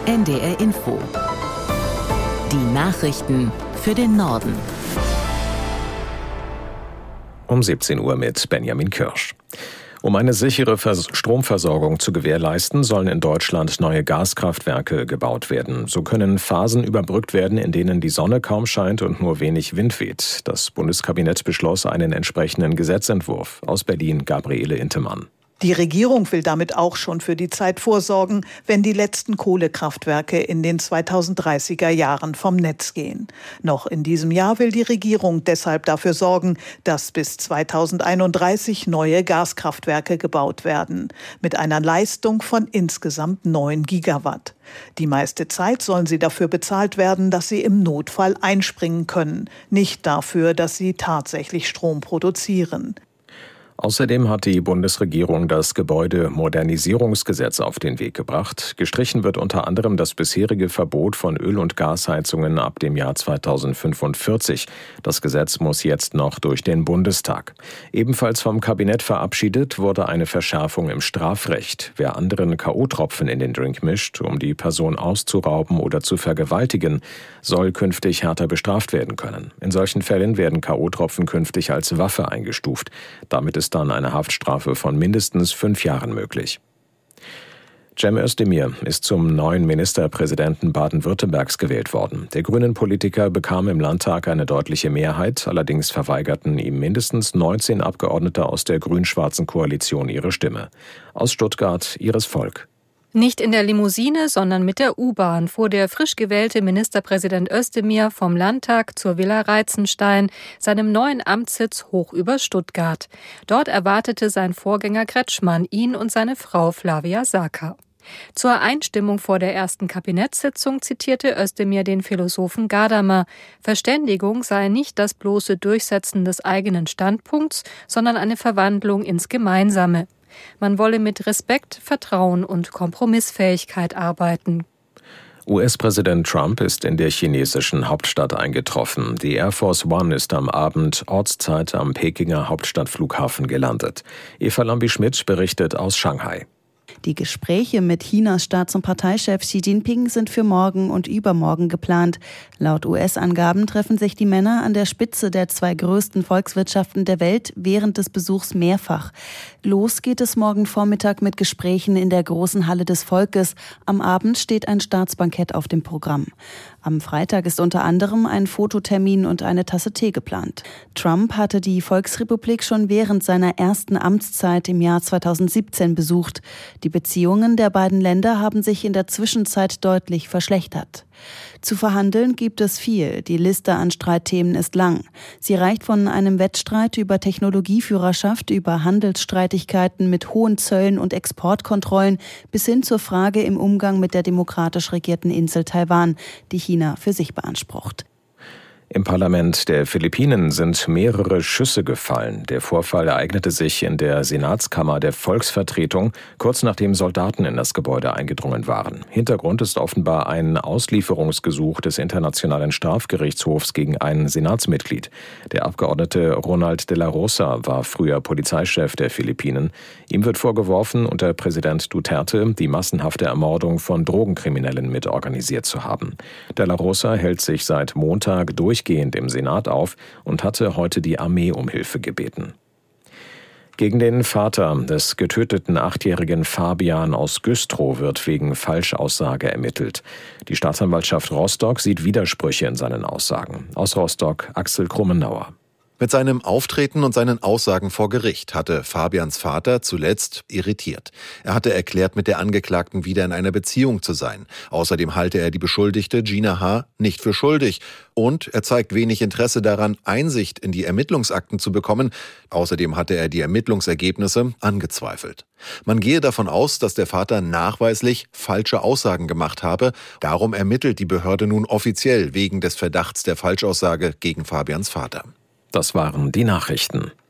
NDR Info. Die Nachrichten für den Norden. Um 17 Uhr mit Benjamin Kirsch. Um eine sichere Stromversorgung zu gewährleisten, sollen in Deutschland neue Gaskraftwerke gebaut werden. So können Phasen überbrückt werden, in denen die Sonne kaum scheint und nur wenig Wind weht. Das Bundeskabinett beschloss einen entsprechenden Gesetzentwurf. Aus Berlin Gabriele Intemann. Die Regierung will damit auch schon für die Zeit vorsorgen, wenn die letzten Kohlekraftwerke in den 2030er Jahren vom Netz gehen. Noch in diesem Jahr will die Regierung deshalb dafür sorgen, dass bis 2031 neue Gaskraftwerke gebaut werden, mit einer Leistung von insgesamt 9 Gigawatt. Die meiste Zeit sollen sie dafür bezahlt werden, dass sie im Notfall einspringen können, nicht dafür, dass sie tatsächlich Strom produzieren. Außerdem hat die Bundesregierung das Gebäudemodernisierungsgesetz auf den Weg gebracht. Gestrichen wird unter anderem das bisherige Verbot von Öl- und Gasheizungen ab dem Jahr 2045. Das Gesetz muss jetzt noch durch den Bundestag. Ebenfalls vom Kabinett verabschiedet wurde eine Verschärfung im Strafrecht. Wer anderen K.O.-Tropfen in den Drink mischt, um die Person auszurauben oder zu vergewaltigen, soll künftig härter bestraft werden können. In solchen Fällen werden K.O.-Tropfen künftig als Waffe eingestuft. Damit ist dann eine Haftstrafe von mindestens 5 Jahren möglich. Cem Özdemir ist zum neuen Ministerpräsidenten Baden-Württembergs gewählt worden. Der Grünen-Politiker bekam im Landtag eine deutliche Mehrheit, allerdings verweigerten ihm mindestens 19 Abgeordnete aus der grün-schwarzen Koalition ihre Stimme. Aus Stuttgart Iris Volk. Nicht in der Limousine, sondern mit der U-Bahn fuhr der frisch gewählte Ministerpräsident Özdemir vom Landtag zur Villa Reitzenstein, seinem neuen Amtssitz hoch über Stuttgart. Dort erwartete sein Vorgänger Kretschmann ihn und seine Frau Flavia Saka. Zur Einstimmung vor der ersten Kabinettssitzung zitierte Özdemir den Philosophen Gadamer. Verständigung sei nicht das bloße Durchsetzen des eigenen Standpunkts, sondern eine Verwandlung ins Gemeinsame. Man wolle mit Respekt, Vertrauen und Kompromissfähigkeit arbeiten. US-Präsident Trump ist in der chinesischen Hauptstadt eingetroffen. Die Air Force One ist am Abend Ortszeit am Pekinger Hauptstadtflughafen gelandet. Eva Lambi-Schmidt berichtet aus Shanghai. Die Gespräche mit Chinas Staats- und Parteichef Xi Jinping sind für morgen und übermorgen geplant. Laut US-Angaben treffen sich die Männer an der Spitze der 2 größten Volkswirtschaften der Welt während des Besuchs mehrfach. Los geht es morgen Vormittag mit Gesprächen in der großen Halle des Volkes. Am Abend steht ein Staatsbankett auf dem Programm. Am Freitag ist unter anderem ein Fototermin und eine Tasse Tee geplant. Trump hatte die Volksrepublik schon während seiner ersten Amtszeit im Jahr 2017 besucht. Die Beziehungen der beiden Länder haben sich in der Zwischenzeit deutlich verschlechtert. Zu verhandeln gibt es viel. Die Liste an Streitthemen ist lang. Sie reicht von einem Wettstreit über Technologieführerschaft, über Handelsstreitigkeiten mit hohen Zöllen und Exportkontrollen bis hin zur Frage im Umgang mit der demokratisch regierten Insel Taiwan, die China für sich beansprucht. Im Parlament der Philippinen sind mehrere Schüsse gefallen. Der Vorfall ereignete sich in der Senatskammer der Volksvertretung, kurz nachdem Soldaten in das Gebäude eingedrungen waren. Hintergrund ist offenbar ein Auslieferungsgesuch des Internationalen Strafgerichtshofs gegen ein Senatsmitglied. Der Abgeordnete Ronald de la Rosa war früher Polizeichef der Philippinen. Ihm wird vorgeworfen, unter Präsident Duterte die massenhafte Ermordung von Drogenkriminellen mitorganisiert zu haben. De la Rosa hält sich seit Montag durchgehend im Senat auf und hatte heute die Armee um Hilfe gebeten. Gegen den Vater des getöteten 8-jährigen Fabian aus Güstrow wird wegen Falschaussage ermittelt. Die Staatsanwaltschaft Rostock sieht Widersprüche in seinen Aussagen. Aus Rostock Axel Krummenauer. Mit seinem Auftreten und seinen Aussagen vor Gericht hatte Fabians Vater zuletzt irritiert. Er hatte erklärt, mit der Angeklagten wieder in einer Beziehung zu sein. Außerdem halte er die Beschuldigte Gina H. nicht für schuldig. Und er zeigt wenig Interesse daran, Einsicht in die Ermittlungsakten zu bekommen. Außerdem hatte er die Ermittlungsergebnisse angezweifelt. Man gehe davon aus, dass der Vater nachweislich falsche Aussagen gemacht habe. Darum ermittelt die Behörde nun offiziell wegen des Verdachts der Falschaussage gegen Fabians Vater. Das waren die Nachrichten.